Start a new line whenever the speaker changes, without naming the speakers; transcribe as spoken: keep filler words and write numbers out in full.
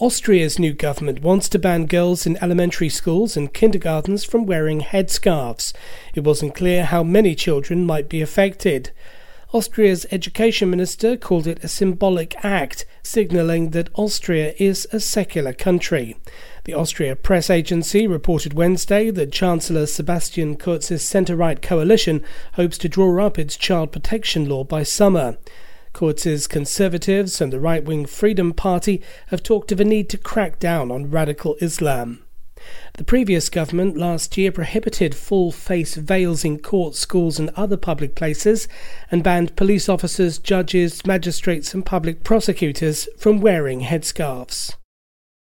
Austria's new government wants to ban girls in elementary schools and kindergartens from wearing headscarves. It wasn't clear how many children might be affected. Austria's education minister called it a symbolic act, signalling that Austria is a secular country. The Austria press agency reported Wednesday that Chancellor Sebastian Kurz's centre-right coalition hopes to draw up its child protection law by summer. Kurz's Conservatives and the right-wing Freedom Party have talked of a need to crack down on radical Islam. The previous government last year prohibited full-face veils in courts, schools and other public places and banned police officers, judges, magistrates and public prosecutors from wearing headscarves.